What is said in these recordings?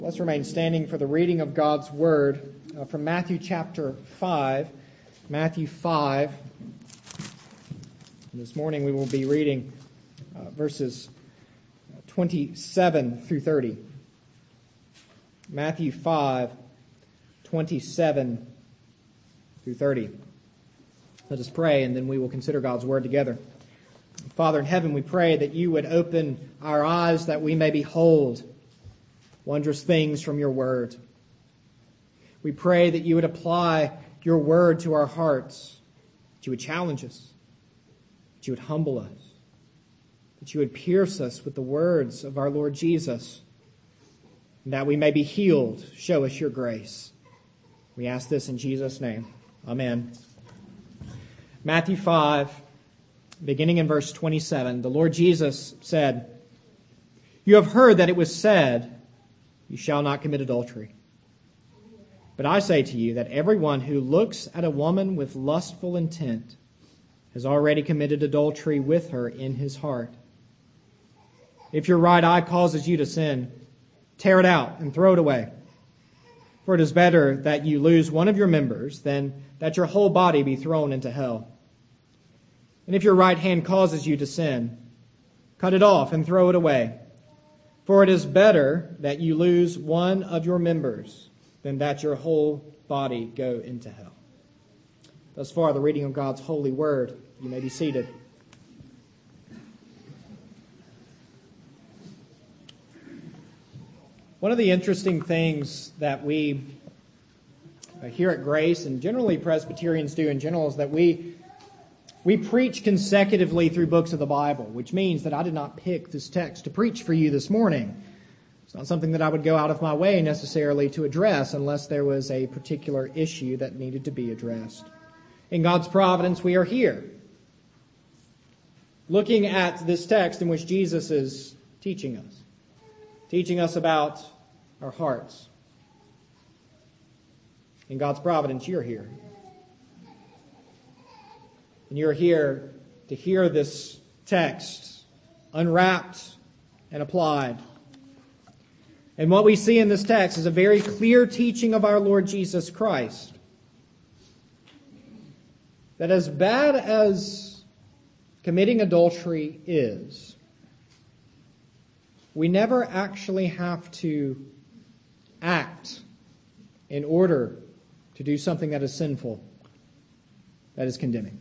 Let's remain standing for the reading of God's Word from Matthew chapter 5. Matthew 5. And this morning we will be reading verses 27 through 30. Matthew 5, 27 through 30. Let us pray, and then we will consider God's Word together. Father in heaven, we pray that you would open our eyes that we may behold wondrous things from your word. We pray that you would apply your word to our hearts, that you would challenge us, that you would humble us, that you would pierce us with the words of our Lord Jesus, and that we may be healed. Show us your grace. We ask this in Jesus' name. Amen. Matthew 5, beginning in verse 27, the Lord Jesus said, "You have heard that it was said, 'You shall not commit adultery.' But I say to you that everyone who looks at a woman with lustful intent has already committed adultery with her in his heart. If your right eye causes you to sin, tear it out and throw it away. For it is better that you lose one of your members than that your whole body be thrown into hell. And if your right hand causes you to sin, cut it off and throw it away. For it is better that you lose one of your members than that your whole body go into hell." Thus far, the reading of God's holy word. You may be seated. One of the interesting things that we here at Grace, and generally Presbyterians do in general, is that we preach consecutively through books of the Bible, which means that I did not pick this text to preach for you this morning. It's not something that I would go out of my way necessarily to address unless there was a particular issue that needed to be addressed. In God's providence, we are here, looking at this text in which Jesus is teaching us about our hearts. In God's providence, you're here. And you're here to hear this text unwrapped and applied. And what we see in this text is a very clear teaching of our Lord Jesus Christ. That as bad as committing adultery is, we never actually have to act in order to do something that is sinful, that is condemning.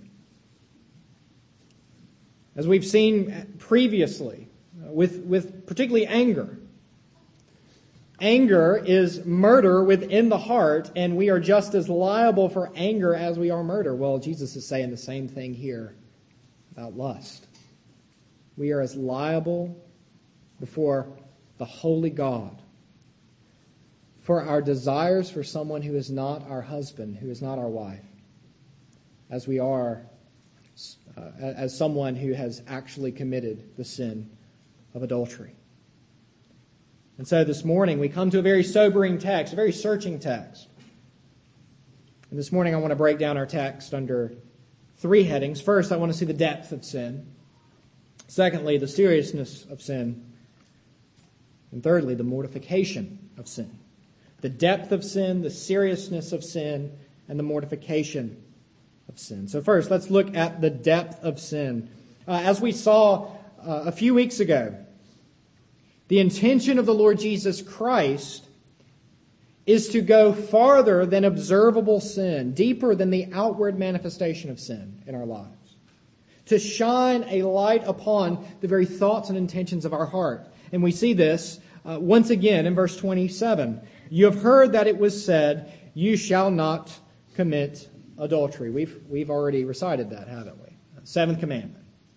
As we've seen previously, with particularly anger. Anger is murder within the heart, and we are just as liable for anger as we are murder. Well, Jesus is saying the same thing here about lust. We are as liable before the holy God for our desires for someone who is not our husband, who is not our wife, as we are as someone who has actually committed the sin of adultery. And so this morning we come to a very sobering text, a very searching text. And this morning I want to break down our text under three headings. First, I want to see the depth of sin. Secondly, the seriousness of sin. And thirdly, the mortification of sin. The depth of sin, the seriousness of sin, and the mortification of sin. So first, let's look at the depth of sin. As we saw a few weeks ago, the intention of the Lord Jesus Christ is to go farther than observable sin, deeper than the outward manifestation of sin in our lives, to shine a light upon the very thoughts and intentions of our heart. And we see this once again in verse 27. "You have heard that it was said, 'You shall not commit adultery.'" We've already recited that, haven't we? Seventh commandment.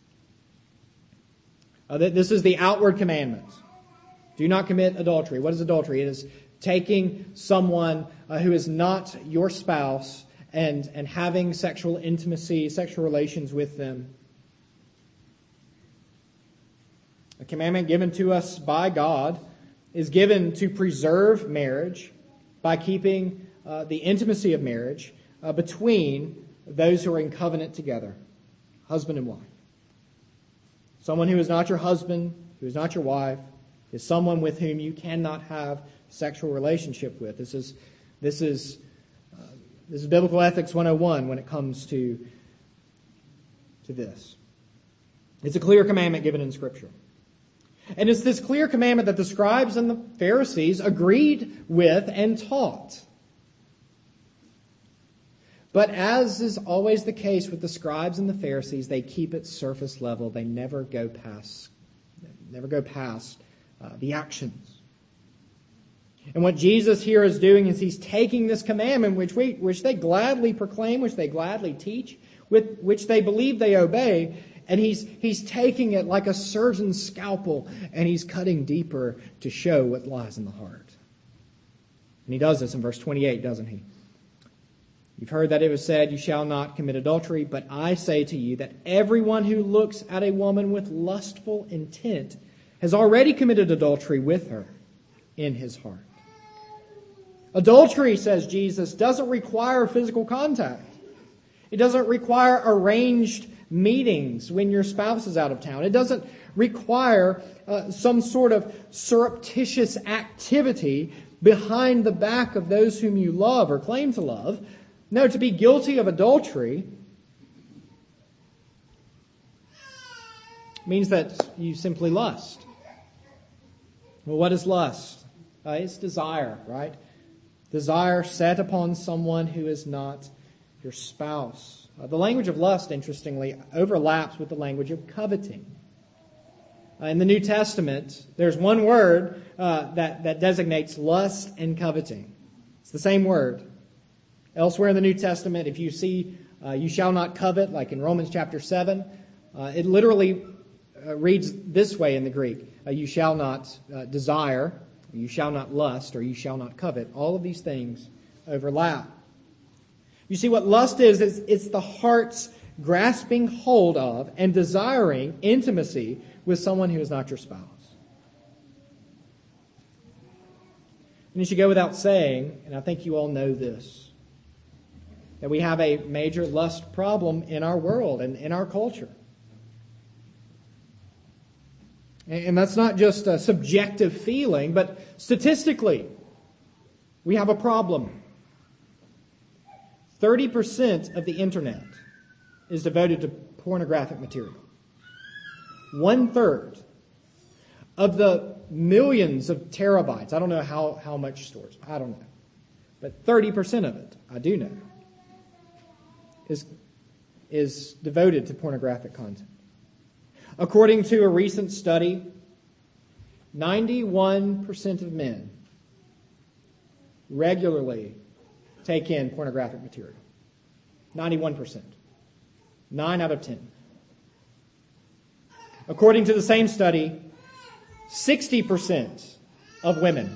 This is the outward commandment. Do not commit adultery. What is adultery? It is taking someone who is not your spouse and having sexual intimacy, sexual relations with them. A commandment given to us by God is given to preserve marriage by keeping the intimacy of marriage between those who are in covenant together, husband and wife. Someone who is not your husband, who is not your wife, is someone with whom you cannot have sexual relationship with. This is Biblical Ethics 101 when it comes to this. It's a clear commandment given in Scripture. And it's this clear commandment that the scribes and the Pharisees agreed with and taught. But as is always the case with the scribes and the Pharisees, they keep it surface level. They never go past the actions. And what Jesus here is doing is he's taking this commandment which they gladly proclaim, which they gladly teach, which they believe they obey, and he's taking it like a surgeon's scalpel, and he's cutting deeper to show what lies in the heart. And he does this in verse 28, doesn't he? You've heard that it was said, you shall not commit adultery, but I say to you that everyone who looks at a woman with lustful intent has already committed adultery with her in his heart. Adultery, says Jesus, doesn't require physical contact. It doesn't require arranged meetings when your spouse is out of town. It doesn't require some sort of surreptitious activity behind the back of those whom you love or claim to love. No, to be guilty of adultery means that you simply lust. Well, what is lust? It's desire, right? Desire set upon someone who is not your spouse. The language of lust, interestingly, overlaps with the language of coveting. In the New Testament, there's one word that designates lust and coveting. It's the same word. Elsewhere in the New Testament, if you see you shall not covet, like in Romans chapter 7, it literally reads this way in the Greek. You shall not desire, you shall not lust, or you shall not covet. All of these things overlap. You see, what lust is it's the heart's grasping hold of and desiring intimacy with someone who is not your spouse. And it should go without saying, and I think you all know this, that we have a major lust problem in our world and in our culture. And that's not just a subjective feeling, but statistically, we have a problem. 30% of the internet is devoted to pornographic material. 1/3 of the millions of terabytes, I don't know how much stores, I don't know, but 30% of it, I do know, is devoted to pornographic content. According to a recent study, 91% of men regularly take in pornographic material. 91%. 9 out of 10. According to the same study, 60% of women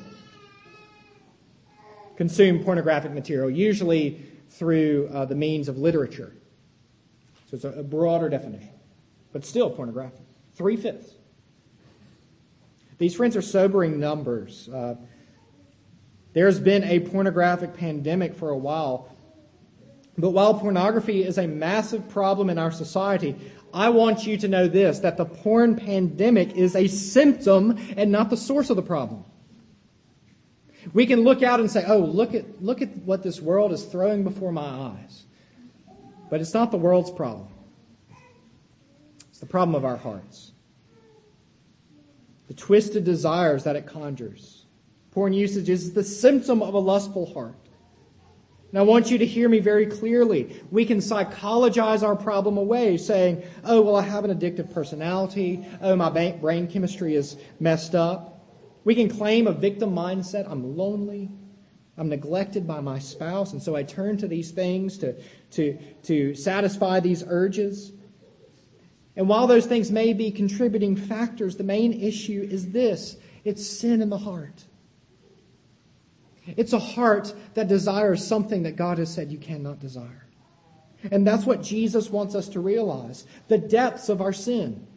consume pornographic material, usually through the means of literature. So it's a broader definition, but still pornographic. 3/5. These, friends, are sobering numbers. There's been a pornographic pandemic for a while. But while pornography is a massive problem in our society, I want you to know this, that the porn pandemic is a symptom and not the source of the problem. We can look out and say, oh, look at what this world is throwing before my eyes. But it's not the world's problem. It's the problem of our hearts. The twisted desires that it conjures. Porn usage is the symptom of a lustful heart. And I want you to hear me very clearly. We can psychologize our problem away, saying, oh, well, I have an addictive personality. Oh, my brain chemistry is messed up. We can claim a victim mindset. I'm lonely. I'm neglected by my spouse. And so I turn to these things to satisfy these urges. And while those things may be contributing factors, the main issue is this. It's sin in the heart. It's a heart that desires something that God has said you cannot desire. And that's what Jesus wants us to realize, the depths of our sin.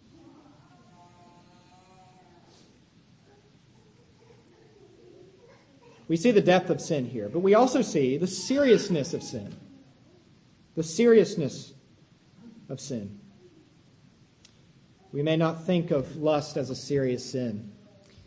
We see the depth of sin here, but we also see the seriousness of sin. The seriousness of sin. We may not think of lust as a serious sin.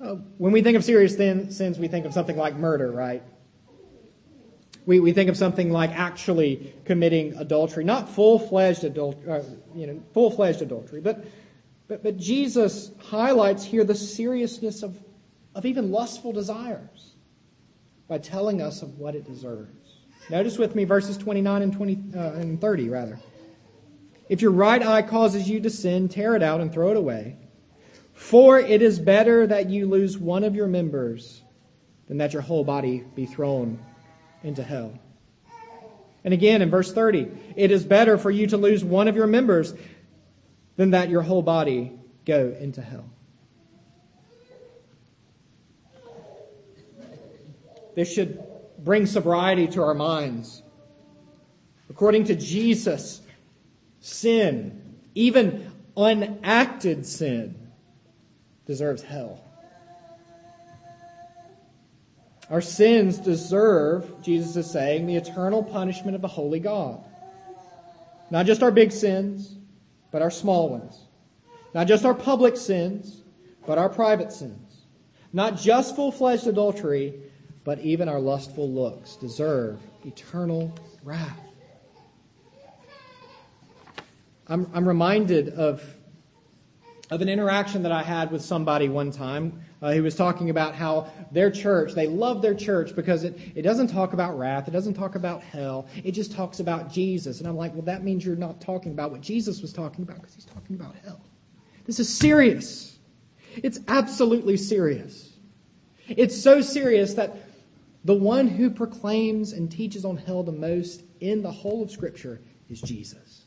When we think of serious sins, we think of something like murder, right? We think of something like actually committing adultery, not full-fledged adultery, but Jesus highlights here the seriousness of even lustful desires by telling us of what it deserves. Notice with me verses 29 and 30, rather. If your right eye causes you to sin, tear it out and throw it away. For it is better that you lose one of your members than that your whole body be thrown into hell. And again in verse 30, it is better for you to lose one of your members than that your whole body go into hell. This should bring sobriety to our minds. According to Jesus, sin, even unacted sin, deserves hell. Our sins deserve, Jesus is saying, the eternal punishment of the holy God. Not just our big sins, but our small ones. Not just our public sins, but our private sins. Not just full-fledged adultery, but even our lustful looks deserve eternal wrath. I'm reminded of an interaction that I had with somebody one time who was talking about how their church, they love their church because it doesn't talk about wrath, it doesn't talk about hell, it just talks about Jesus. And I'm like, well, that means you're not talking about what Jesus was talking about because he's talking about hell. This is serious. It's absolutely serious. It's so serious that the one who proclaims and teaches on hell the most in the whole of Scripture is Jesus.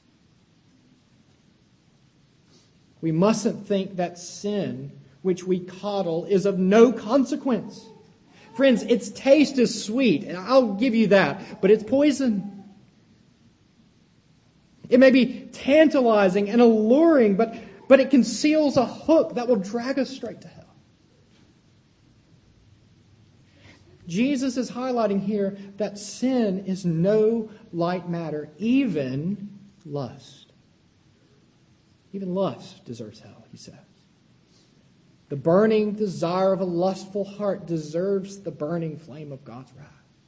We mustn't think that sin, which we coddle, is of no consequence. Friends, its taste is sweet, and I'll give you that, but it's poison. It may be tantalizing and alluring, but it conceals a hook that will drag us straight to hell. Jesus is highlighting here that sin is no light matter, even lust. Even lust deserves hell, he says. The burning desire of a lustful heart deserves the burning flame of God's wrath.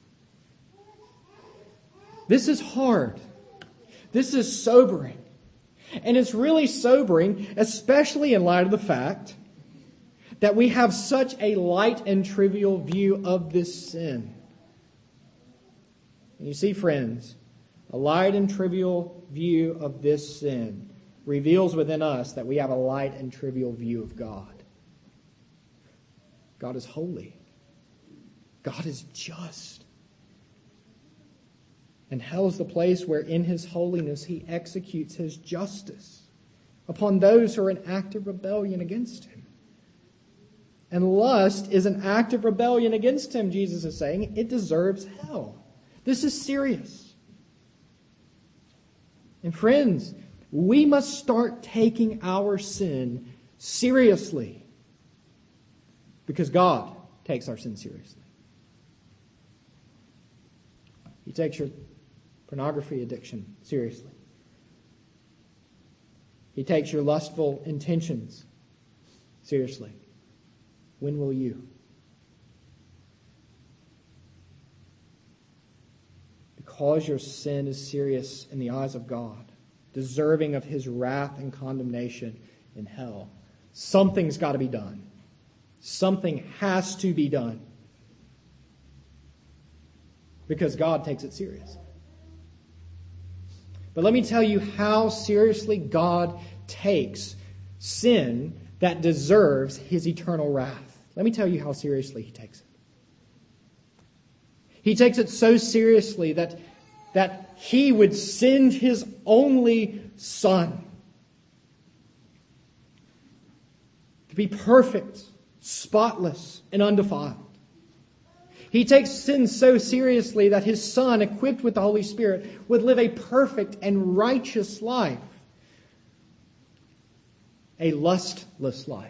This is hard. This is sobering. And it's really sobering, especially in light of the fact that we have such a light and trivial view of this sin. And you see, friends, a light and trivial view of this sin reveals within us that we have a light and trivial view of God. God is holy. God is just. And hell is the place where in his holiness he executes his justice upon those who are in active rebellion against him. And lust is an act of rebellion against him, Jesus is saying. It deserves hell. This is serious. And friends, we must start taking our sin seriously because God takes our sin seriously. He takes your pornography addiction seriously. He takes your lustful intentions seriously. When will you? Because your sin is serious in the eyes of God, deserving of his wrath and condemnation in hell, something's got to be done. Something has to be done. Because God takes it serious. But let me tell you how seriously God takes sin that deserves his eternal wrath. Let me tell you how seriously he takes it. He takes it so seriously that he would send his only Son to be perfect, spotless, and undefiled. He takes sin so seriously that his Son, equipped with the Holy Spirit, would live a perfect and righteous life. A lustless life.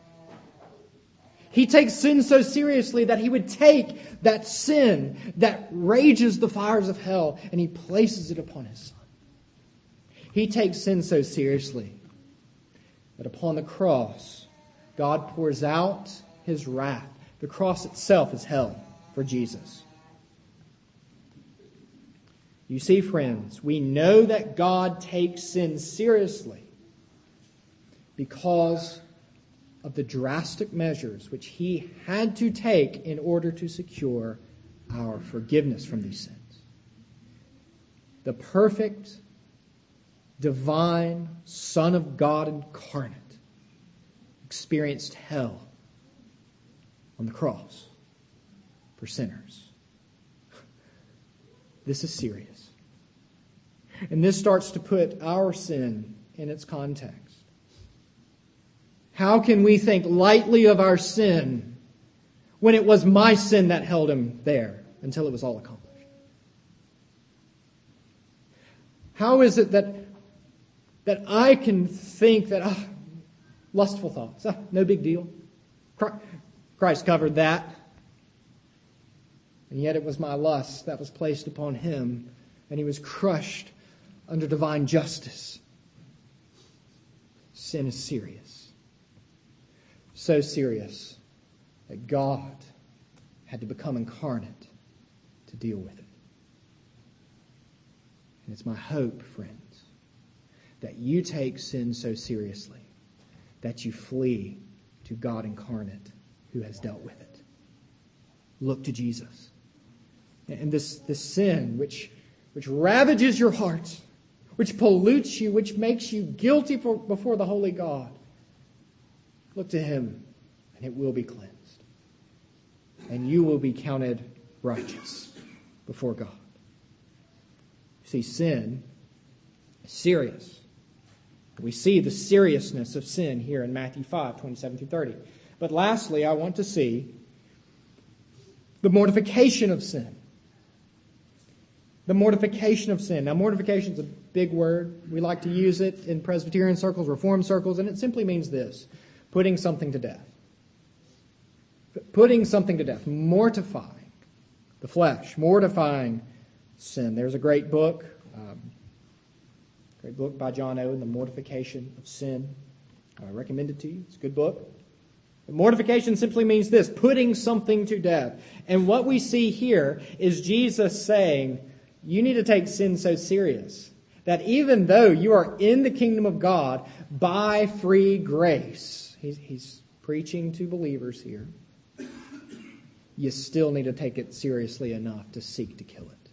He takes sin so seriously that he would take that sin that rages the fires of hell and he places it upon his Son. He takes sin so seriously that upon the cross, God pours out his wrath. The cross itself is hell for Jesus. You see, friends, we know that God takes sin seriously because of the drastic measures which he had to take in order to secure our forgiveness from these sins. The perfect, divine Son of God incarnate experienced hell on the cross for sinners. This is serious. And this starts to put our sin in its context. How can we think lightly of our sin when it was my sin that held him there until it was all accomplished? How is it that I can think that, lustful thoughts, no big deal. Christ covered that. And yet it was my lust that was placed upon him, and he was crushed under divine justice. Sin is serious. So serious that God had to become incarnate to deal with it. And it's my hope, friends, that you take sin so seriously that you flee to God incarnate who has dealt with it. Look to Jesus. And this sin which ravages your heart, which pollutes you, which makes you guilty before the holy God, look to him and it will be cleansed. And you will be counted righteous before God. See, sin is serious. We see the seriousness of sin here in Matthew 5, 27 through 30. But lastly, I want to see the mortification of sin. The mortification of sin. Now, mortification is a big word. We like to use it in Presbyterian circles, Reformed circles, and it simply means this: putting something to death. Putting something to death. Mortifying the flesh. Mortifying sin. There's a great book by John Owen, The Mortification of Sin. I recommend it to you. It's a good book. Mortification simply means this: putting something to death. And what we see here is Jesus saying, you need to take sin so serious that even though you are in the kingdom of God by free grace, he's preaching to believers here, you still need to take it seriously enough to seek to kill it.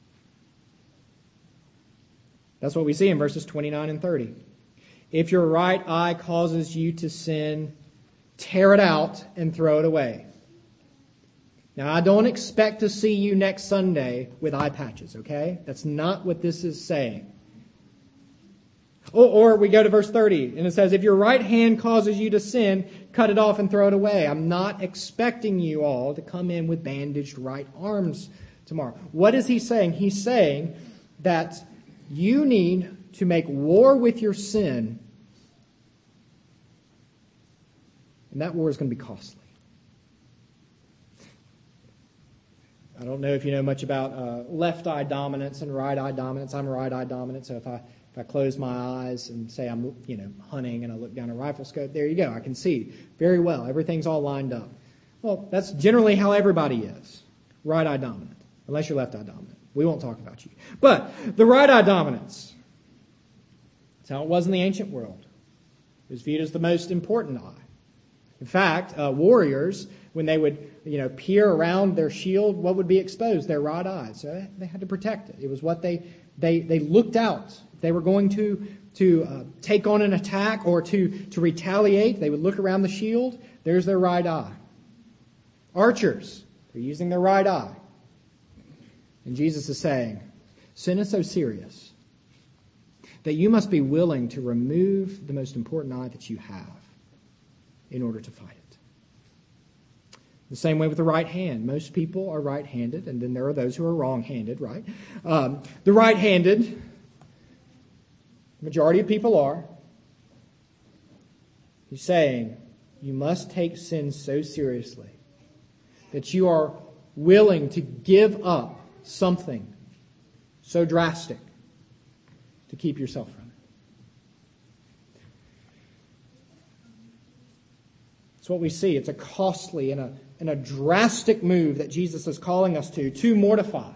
That's what we see in verses 29 and 30. If your right eye causes you to sin, tear it out and throw it away. Now, I don't expect to see you next Sunday with eye patches, okay? That's not what this is saying. Or we go to verse 30, and it says, if your right hand causes you to sin, cut it off and throw it away. I'm not expecting you all to come in with bandaged right arms tomorrow. What is he saying? He's saying that you need to make war with your sin, and that war is going to be costly. I don't know if you know much about left eye dominance and right eye dominance. I'm right eye dominant, so if I close my eyes and say I'm hunting and I look down a rifle scope, there you go. I can see very well. Everything's all lined up. Well, that's generally how everybody is. Right eye dominant, unless you're left eye dominant. We won't talk about you. But the right eye dominance, that's how it was in the ancient world. It was viewed as the most important eye. In fact, warriors, when they would peer around their shield, what would be exposed? Their right eye. So they had to protect it. It was what they looked out. If they were going to take on an attack or to retaliate, they would look around the shield. There's their right eye. Archers, they're using their right eye. And Jesus is saying, sin is so serious that you must be willing to remove the most important eye that you have in order to fight it. The same way with the right hand. Most people are right-handed, and then there are those who are wrong-handed, right? The right-handed, majority of people are. He's saying, you must take sin so seriously that you are willing to give up something so drastic to keep yourself from it. It's what we see. It's a costly and a drastic move that Jesus is calling us to mortify.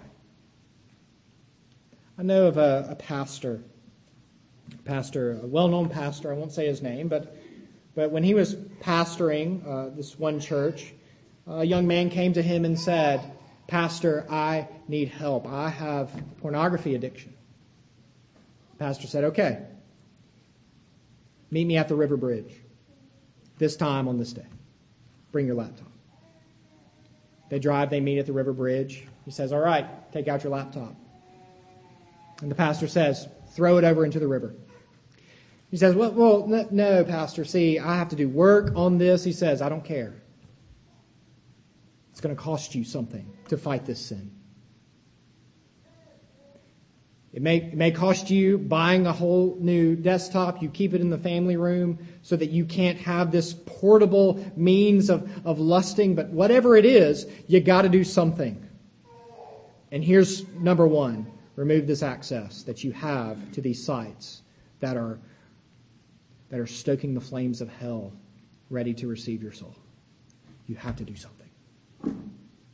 I know of a pastor, a well-known pastor, I won't say his name, but when he was pastoring this one church, a young man came to him and said, "Pastor, I need help. I have pornography addiction." The pastor said, "Okay, meet me at the river bridge this time on this day. Bring your laptop." They drive, they meet at the river bridge. He says, "All right, take out your laptop." And the pastor says, "Throw it over into the river." He says, well, no, Pastor. See, I have to do work on this. He says, "I don't care. It's going to cost you something to fight this sin. It may cost you buying a whole new desktop. You keep it in the family room so that you can't have this portable means of lusting. But whatever it is, you got to do something. And here's number one. Remove this access that you have to these sites that are stoking the flames of hell, ready to receive your soul. You have to do something.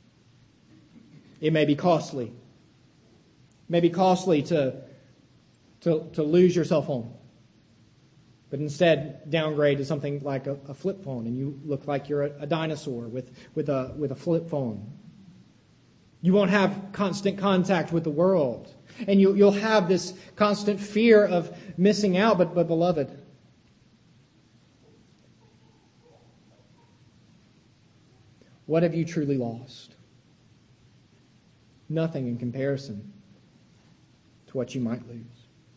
It may be costly. It may be costly to lose your cell phone, but instead downgrade to something like a flip phone, and you look like you're a dinosaur with a flip phone. You won't have constant contact with the world, and you'll have this constant fear of missing out. But beloved, what have you truly lost? Nothing in comparison to what you might lose.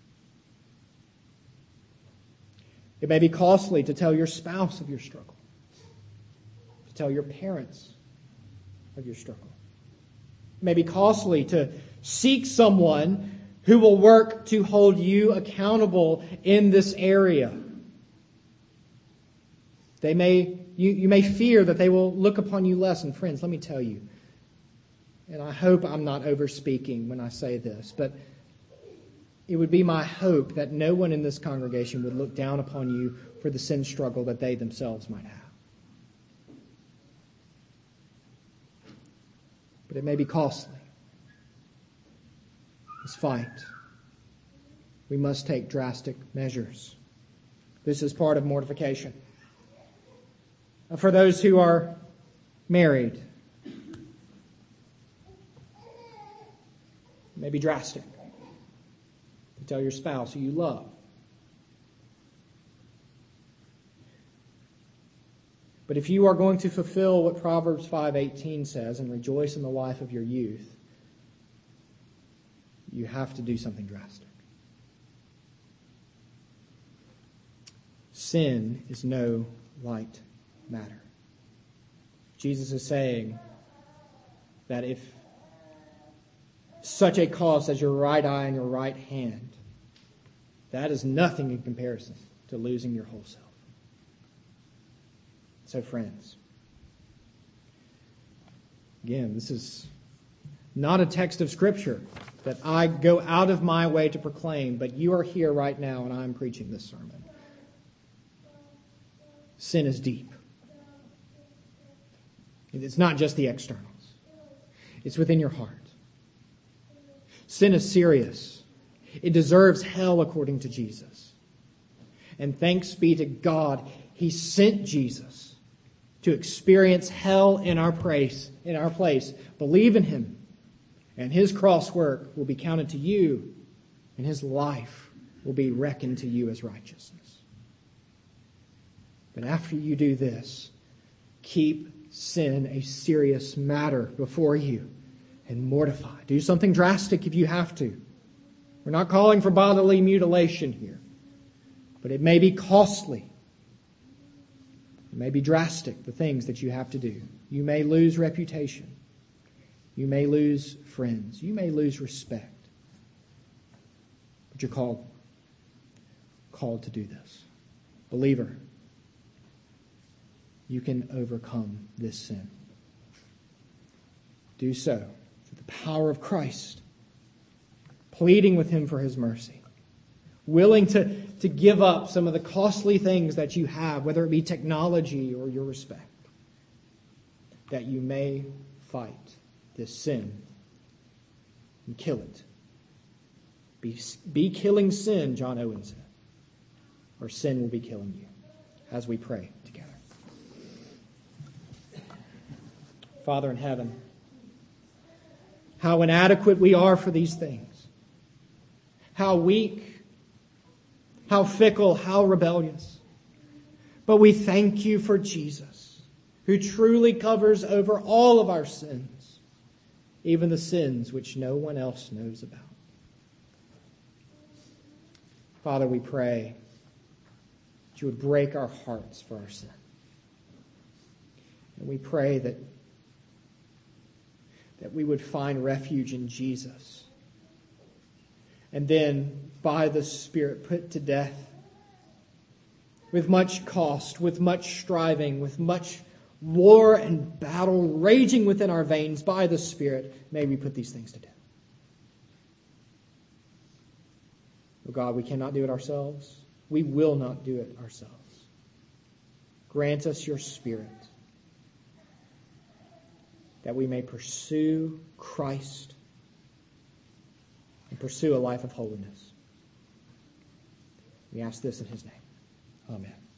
It may be costly to tell your spouse of your struggle, to tell your parents of your struggle. It may be costly to seek someone who will work to hold you accountable in this area. You may fear that they will look upon you less. And friends, let me tell you, and I hope I'm not overspeaking when I say this, but it would be my hope that no one in this congregation would look down upon you for the sin struggle that they themselves might have. But it may be costly. This fight, we must take drastic measures. This is part of mortification. For those who are married, it may be drastic. To tell your spouse who you love. But if you are going to fulfill what Proverbs 5:18 says and rejoice in the life of your youth, you have to do something drastic. Sin is no light matter. Jesus is saying that if such a cost as your right eye and your right hand, that is nothing in comparison to losing your whole self. So friends, again, this is not a text of Scripture that I go out of my way to proclaim, but you are here right now and I'm preaching this sermon. Sin is deep. It's not just the externals. It's within your heart. Sin is serious. It deserves hell according to Jesus. And thanks be to God, He sent Jesus to experience hell in our place. Believe in Him, and His cross work will be counted to you, and His life will be reckoned to you as righteousness. But after you do this, keep sin a serious matter before you and mortify. Do something drastic if you have to. We're not calling for bodily mutilation here, but it may be costly. It may be drastic, the things that you have to do. You may lose reputation. You may lose friends. You may lose respect. But you're called to do this. Believer, you can overcome this sin. Do so through the power of Christ, pleading with Him for His mercy. willing to give up some of the costly things that you have, whether it be technology or your respect, that you may fight this sin and kill it. Be killing sin, John Owen said, or sin will be killing you, as we pray together. Father in heaven, how inadequate we are for these things. How weak, how fickle, how rebellious. But we thank you for Jesus, who truly covers over all of our sins, even the sins which no one else knows about. Father, we pray that you would break our hearts for our sin. And we pray that we would find refuge in Jesus. And then, by the Spirit, put to death with much cost, with much striving, with much war and battle raging within our veins, by the Spirit, may we put these things to death. Oh God, we cannot do it ourselves. We will not do it ourselves. Grant us your Spirit, that we may pursue Christ and pursue a life of holiness. We ask this in his name. Amen.